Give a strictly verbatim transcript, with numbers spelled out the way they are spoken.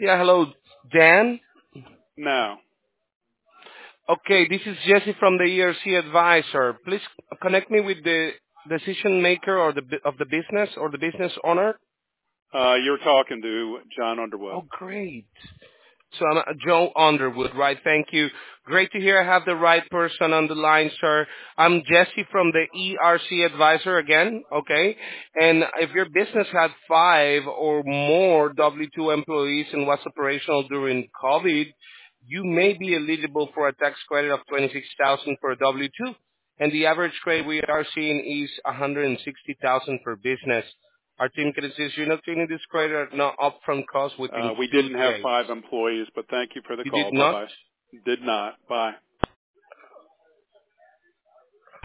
Yeah, hello, Dan. No. Okay, this is Jesse from the E R C Advisor. Please connect me with the decision maker or the bu- of the business or the business owner. Uh, you're talking to John Underwood. Oh, great. So I'm uh, Joe Underwood, right? Thank you. Great to hear I have the right person on the line, sir. I'm Jesse from the E R C Advisor again, okay? And if your business had five or more W two employees and was operational during COVID, you may be eligible for a tax credit of twenty-six thousand dollars for a W two. And the average credit we are seeing is one hundred sixty thousand dollars per business. Our team can assist you in obtaining this credit at no upfront cost Uh, within we two didn't have days. five employees, but thank you for the You did call. not? Bye-bye. Did not. Bye.